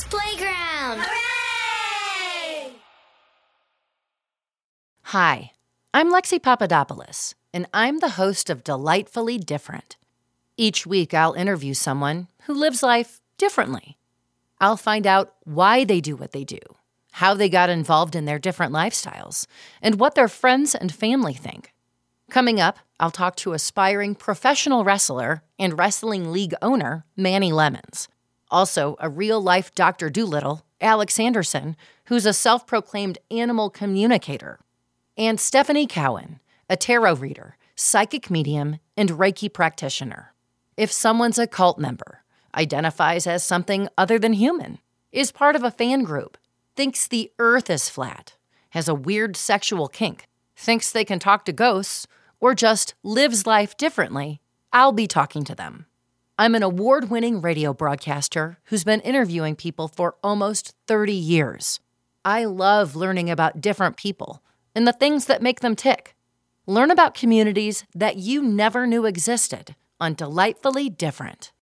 Playground! Hooray! Hi, I'm Lexi Papadopoulos, and I'm the host of Delightfully Different. Each week, I'll interview someone who lives life differently. I'll find out why they do what they do, how they got involved in their different lifestyles, and what their friends and family think. Coming up, I'll talk to aspiring professional wrestler and wrestling league owner, Manny Lemons. Also, a real-life Dr. Dolittle, Alex Anderson, who's a self-proclaimed animal communicator. And Stephanie Cowan, a tarot reader, psychic medium, and Reiki practitioner. If someone's a cult member, identifies as something other than human, is part of a fan group, thinks the earth is flat, has a weird sexual kink, thinks they can talk to ghosts, or just lives life differently, I'll be talking to them. I'm an award-winning radio broadcaster who's been interviewing people for almost 30 years. I love learning about different people and the things that make them tick. Learn about communities that you never knew existed on Delightfully Different.